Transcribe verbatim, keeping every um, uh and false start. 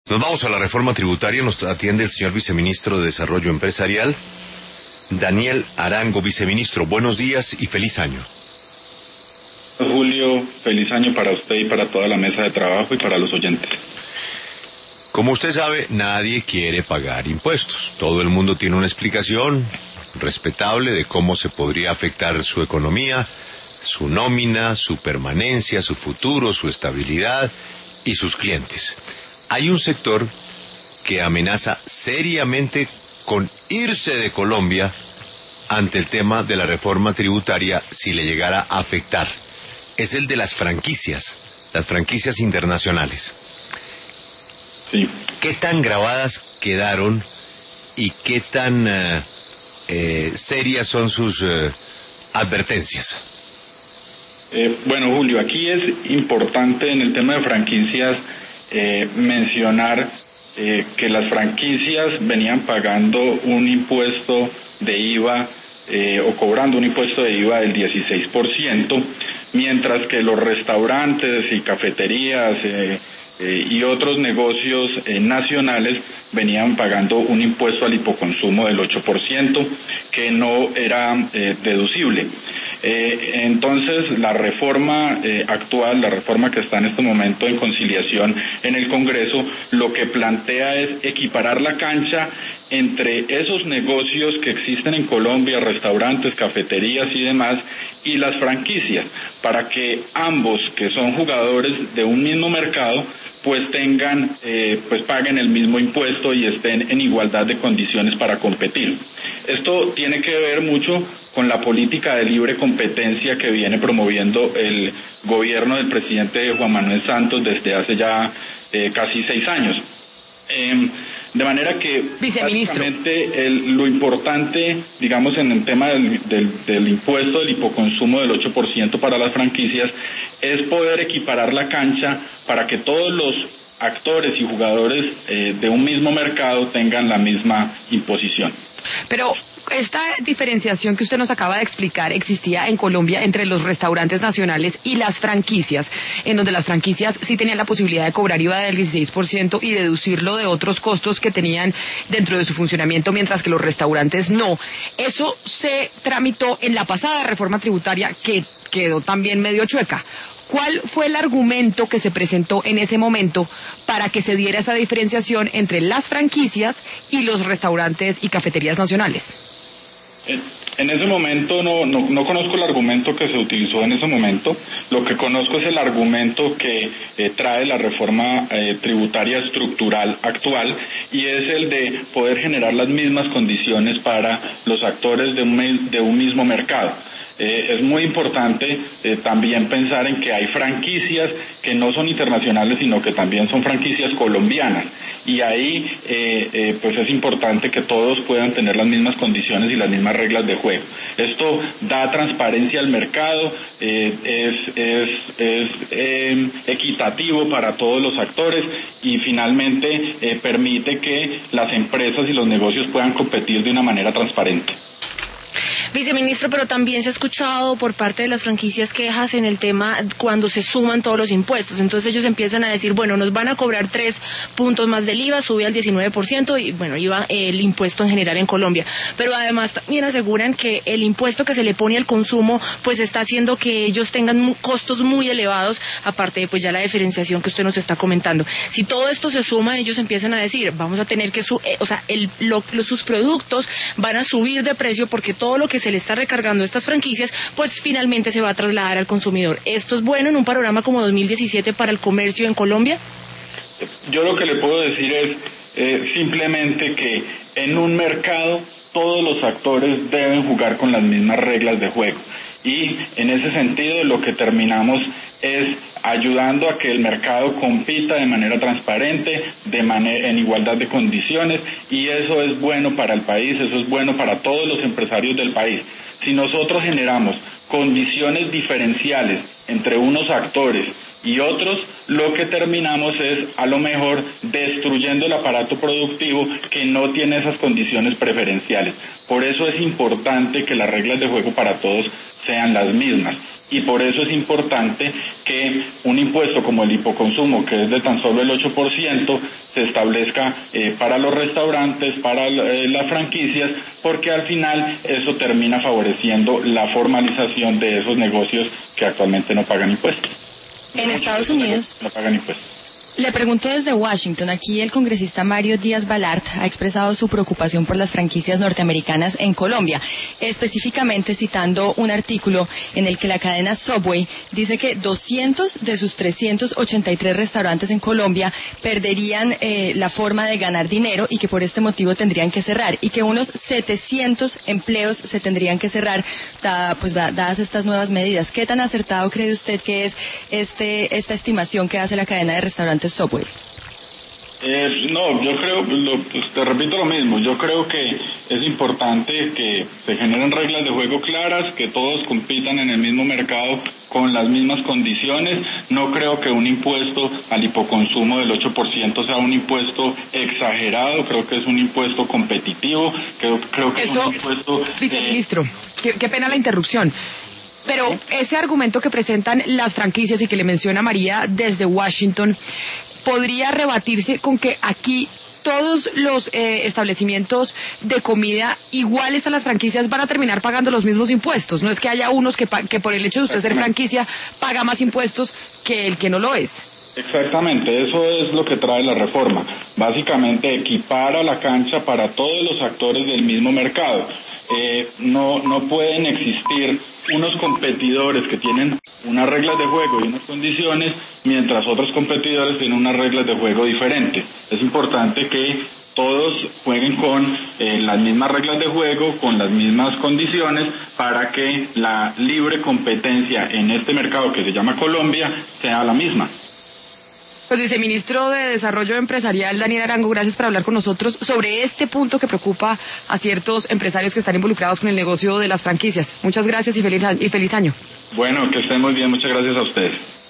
Nos vamos a la reforma tributaria, nos atiende el señor viceministro de Desarrollo Empresarial, Daniel Arango. Viceministro, buenos días y feliz año. Julio, feliz año para usted y para toda la mesa de trabajo y para los oyentes. Como usted sabe, nadie quiere pagar impuestos. Todo el mundo tiene una explicación respetable de cómo se podría afectar su economía, su nómina, su permanencia, su futuro, su estabilidad y sus clientes. Hay un sector que amenaza seriamente con irse de Colombia ante el tema de la reforma tributaria si le llegara a afectar. Es el de las franquicias, las franquicias internacionales. Sí. ¿Qué tan grabadas quedaron y qué tan eh, eh, serias son sus eh, advertencias? Eh, bueno, Julio, aquí es importante en el tema de franquicias eh, mencionar eh, que las franquicias venían pagando un impuesto de I V A eh, o cobrando un impuesto de I V A del dieciséis por ciento, mientras que los restaurantes y cafeterías eh, eh, y otros negocios eh, nacionales venían pagando un impuesto al hipoconsumo del ocho por ciento que no era eh, deducible. Eh, entonces, la reforma eh, actual, la reforma que está en este momento en conciliación en el Congreso, lo que plantea es equiparar la cancha entre esos negocios que existen en Colombia, restaurantes, cafeterías y demás, y las franquicias, para que ambos, que son jugadores de un mismo mercado, pues tengan, eh, pues paguen el mismo impuesto y estén en igualdad de condiciones para competir. Esto tiene que ver mucho con la política de libre competencia que viene promoviendo el gobierno del presidente Juan Manuel Santos desde hace ya eh, casi seis años. Eh, de manera que, básicamente, el, lo importante, digamos, en el tema del, del, del impuesto del hipoconsumo del ocho por ciento para las franquicias, es poder equiparar la cancha para que todos los actores y jugadores eh, de un mismo mercado tengan la misma imposición. Pero esta diferenciación que usted nos acaba de explicar existía en Colombia entre los restaurantes nacionales y las franquicias, en donde las franquicias sí tenían la posibilidad de cobrar I V A del dieciséis por ciento y deducirlo de otros costos que tenían dentro de su funcionamiento, mientras que los restaurantes no. Eso se tramitó en la pasada reforma tributaria, que quedó también medio chueca. ¿Cuál fue el argumento que se presentó en ese momento para que se diera esa diferenciación entre las franquicias y los restaurantes y cafeterías nacionales? En ese momento no, no, no conozco el argumento que se utilizó en ese momento. Lo que conozco es el argumento que eh, trae la reforma eh, tributaria estructural actual, y es el de poder generar las mismas condiciones para los actores de un, de un mismo mercado. Eh, es muy importante eh, también pensar en que hay franquicias que no son internacionales, sino que también son franquicias colombianas, y ahí eh, eh, pues es importante que todos puedan tener las mismas condiciones y las mismas reglas de juego. Esto da transparencia al mercado, eh, es, es, es eh, equitativo para todos los actores y finalmente eh, permite que las empresas y los negocios puedan competir de una manera transparente. Viceministro, pero también se ha escuchado por parte de las franquicias quejas en el tema cuando se suman todos los impuestos. Entonces ellos empiezan a decir, bueno, nos van a cobrar tres puntos más del I V A, sube al diecinueve por ciento y, bueno, I V A, el impuesto en general en Colombia. Pero además también aseguran que el impuesto que se le pone al consumo, pues está haciendo que ellos tengan costos muy elevados, aparte de pues ya la diferenciación que usted nos está comentando. Si todo esto se suma, ellos empiezan a decir, vamos a tener que, su eh, o sea, el, lo, lo, sus productos van a subir de precio porque todo lo que se le está recargando a estas franquicias, pues finalmente se va a trasladar al consumidor. ¿Esto es bueno en un panorama como dos mil diecisiete para el comercio en Colombia? Yo lo que le puedo decir es eh, simplemente que en un mercado todos los actores deben jugar con las mismas reglas de juego, y en ese sentido lo que terminamos es ayudando a que el mercado compita de manera transparente, de manera en igualdad de condiciones, y eso es bueno para el país, eso es bueno para todos los empresarios del país. Si nosotros generamos condiciones diferenciales entre unos actores y otros, lo que terminamos es a lo mejor destruyendo el aparato productivo que no tiene esas condiciones preferenciales. Por eso es importante que las reglas de juego para todos sean las mismas. y por eso es importante que un impuesto como el hipoconsumo, que es de tan solo el ocho por ciento, se establezca eh, para los restaurantes, para eh, las franquicias, porque al final eso termina favoreciendo la formalización de esos negocios que actualmente no pagan impuestos. En Estados Unidos no pagan impuestos. Le pregunto desde Washington, aquí el congresista Mario Díaz Balart ha expresado su preocupación por las franquicias norteamericanas en Colombia, específicamente citando un artículo en el que la cadena Subway dice que doscientos de sus trescientos ochenta y tres restaurantes en Colombia perderían eh, la forma de ganar dinero y que por este motivo tendrían que cerrar y que unos setecientos empleos se tendrían que cerrar da, pues, dadas estas nuevas medidas. ¿Qué tan acertado cree usted que es este, esta estimación que hace la cadena de restaurantes Subway? Eh, no, yo creo, lo, pues, te repito lo mismo, yo creo que es importante que se generen reglas de juego claras, que todos compitan en el mismo mercado con las mismas condiciones. No creo que un impuesto al hipoconsumo del ocho por ciento sea un impuesto exagerado, creo que es un impuesto competitivo, creo, creo que Eso, es un impuesto... Viceministro, eh, qué, qué pena la interrupción. Pero ese argumento que presentan las franquicias y que le menciona María desde Washington, ¿podría rebatirse con que aquí todos los eh, establecimientos de comida iguales a las franquicias van a terminar pagando los mismos impuestos? No es que haya unos que, que por el hecho de usted ser franquicia paga más impuestos que el que no lo es. Exactamente, eso es lo que trae la reforma. Básicamente equipara la cancha para todos los actores del mismo mercado. Eh, no, no pueden existir unos competidores que tienen unas reglas de juego y unas condiciones, mientras otros competidores tienen unas reglas de juego diferentes. Es importante que todos jueguen con eh, las mismas reglas de juego, con las mismas condiciones, para que la libre competencia en este mercado que se llama Colombia sea la misma. Pues viceministro de Desarrollo Empresarial, Daniel Arango, gracias por hablar con nosotros sobre este punto que preocupa a ciertos empresarios que están involucrados con el negocio de las franquicias. Muchas gracias y feliz, y feliz año. Bueno, que estén muy bien, muchas gracias a ustedes.